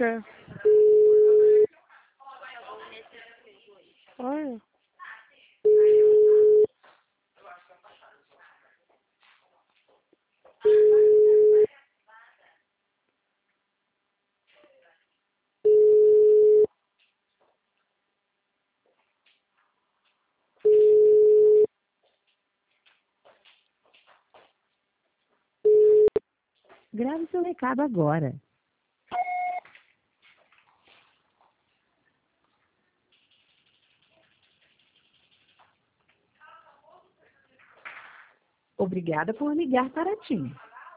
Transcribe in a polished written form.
quer. Olha. Grave seu recado agora. Obrigada por ligar para a TIM.